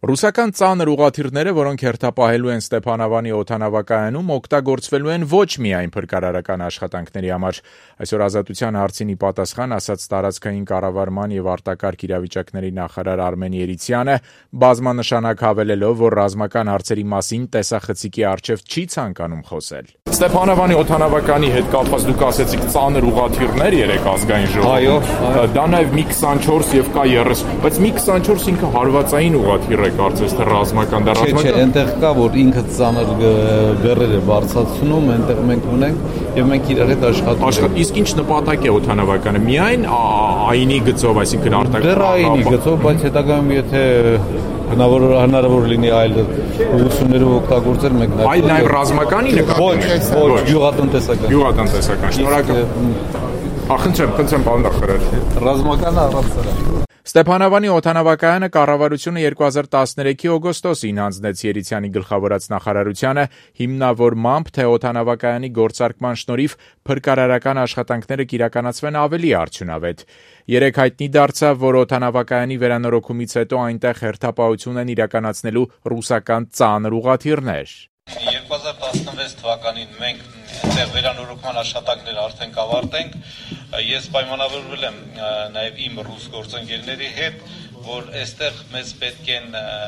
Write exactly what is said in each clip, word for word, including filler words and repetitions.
Ռուսական ծանր ուղղաթիռները, որոնք հերթապահելու են Ստեփանավանի օդանավակայանում, օգտագործվելու են ոչ միայն փրկարարական աշխատանքների համար։ Այսօր Ազատության հարցին ի պատասխան ասաց տարածքային կառավարման եւ արտակարգ իրավիճակների նախարար Արմեն Երիցյանը, բազմանշանակ հավելելով, որ ռազմական հարցերի մասին տեսախցիկի առջև չի ցանկանում խոսել։ Ստեփանավանի օդանավականի հետ կապված դուք ասեցիք ծանր ուղղաթիռներ երեք ազգային ժողովում։ Դա նաեւ մի քսանչորս եւ կա երեսուն, բայց մի քսանչորս ինքը հարվածային ուղղաթիռ է, կարծես թե ռազմական դա ռազմական։ Չէ, այնտեղ կա, որ ինքը ծանր բեռեր է բարձրացնում, այնտեղ մենք ունենք եւ մենք իրար հետ աշխատում ենք։ Իսկ ինչ նպատակ է օդանավականը։ Միայն այնի գծով, այսինքն արտակարգ։ Դեռ այնի գծով, բայց հետագայում եթե հնարավոր հնարավոր լինի այլ ուղղություններով օգտագործել, մենք նաեւ այլ նաեւ ռազմականի նկատի։ Ոչ, ոչ, գյուղատնտեսական։ Գյուղատնտեսական։ Շնորհակալ։ Ախնդրեմ, խնդրեմ, պարոն նախարար։ Ռազմականը առանց սրա։ Ստեփանավանի օդանավակայանը կառավարությունը երկու հազար տասներեքի օգոստոսին հանձնեց Երիցյանի գլխավորած նախարարությանը հիմնավորմամբ, թե օդանավակայանի գործարկման շնորհիվ փրկարարական աշխատանքները կիրականացվեն ավելի արդյունավետ։ Երեկ հայտնի դարձավ, որ օդանավակայանի վերանորոգումից հետո այնտեղ հերթապահություն են իրականացնելու ռուսական ծանր ուղղաթիռներ։ երկու հազար տասնվեց թվականին մենք այնտեղ վերանորոգման աշխատանքները արդեն կավարտենք։ Ես պայմանավորվել եմ նաև իմ ռուս գործընկերների հետ, որ այստեղ մեզ պետք են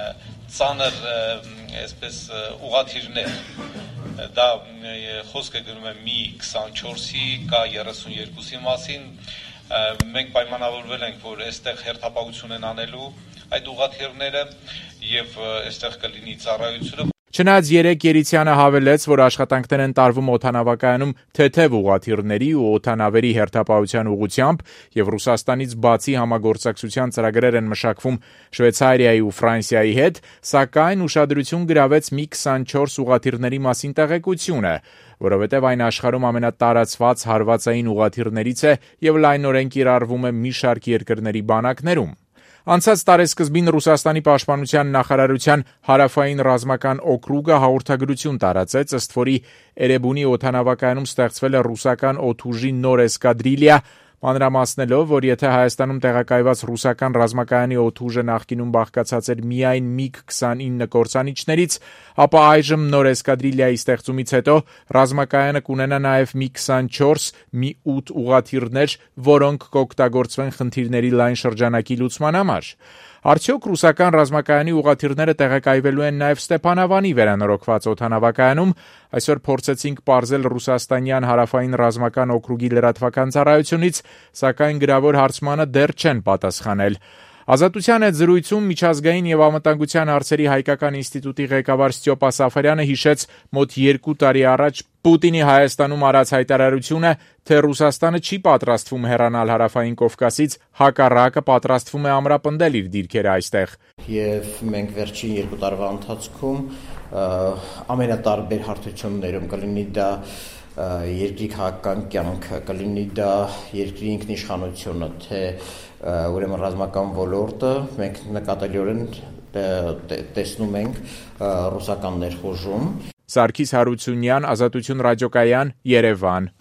ծանր այսպես ուղղաթիռներ։ Դա խոսքը գնում է մի քսանչորսի, կա երեսուն երկուսի մասին։ Մենք պայմանավորվել ենք, որ այստեղ հերթապահություն են անելու այդ ուղղաթիռները եւ այստեղ կլինի ծառայությունը։ Չնայած երեկ Երիցյանը հավելեց, որ աշխատանքներ են տարվում օդանավակայանում թեթև ուղղաթիռների ու օդանավերի հերթապահության ուղղությամբ եւ Ռուսաստանից բացի համագործակցության ծրագրեր են մշակվում Շվեյցարիայի ու Ֆրանսիայի հետ, սակայն ուշադրություն գրավեց մի քսանչորս ուղղաթիռների մասին տեղեկությունը, որովհետև այն աշխարհում ամենատարածված հարվածային ուղղաթիռներից է եւ լայնորեն կիրառվում է մի շարք երկրների բանակներում։ Անցած տարեսկզբին Ռուսաստանի պաշտպանության նախարարության հարավային ռազմական օկրուգը հաղորդագրություն տարածեց, ըստ որի Էրեբունի օդանավակայանում ստեղծվել է ռուսական օդուժի նոր էսկադրիլիա, մանրամասնելով, որ եթե Հայաստանում տեղակայված ռուսական ռազմակայանի օդուժը նախկինում բաղկացած էր միայն միգ քսանինը կործանիչներից, ապա այժմ նոր էսկադրիլիայի ստեղծումից հետո ռազմակայանը կունենա նաև մի քսանչորս, մի ութ ուղղաթիռներ, որոնք կօգտագործվեն խնդիրների լայն շրջանակի լուծման համար։ Արդյոք ռուսական ռազմակայանի ուղղաթիռները տեղակայվելու են նաև Ստեփանավանի վերանորոգված օդանավակայանում։ Այսօր փորձեցինք պարզել ռուսաստանյան հարավային ռազմական օկրուգի լրատվական ծառայությունից, սակայն գրավոր հարցմանը դեռ չեն պատասխանել։ Ազատության հետ զրույցում միջազգային եւ անվտանգության հարցերի հայկական ինստիտուտի ղեկավար Ստյոպա Սաֆարյանը հիշեց մոտ երկու տարի առաջ Պուտինի Հայաստանում արած հայտարարությունը, թե Ռուսաստանը չի պատրաստվում հեռանալ հարավային Կովկասից, հակառակը պատրաստվում է ամրապնդել իր դիրքերը այստեղ։ Եվ մենք վերջին երկու տարվա ընթացքում ամենատարբեր հարթություններում կլինի դա երկրի քաղաքական կյանքը, կլինի դա երկրի ինքնիշխանությունը, թե ուրեմն ռազմական ոլորտը, մենք նկատելիորեն տեսնում ենք ռուսական ներխուժում։ Սարգիս Հարությունյան, Ազատություն ռադիոկայան, Երևան։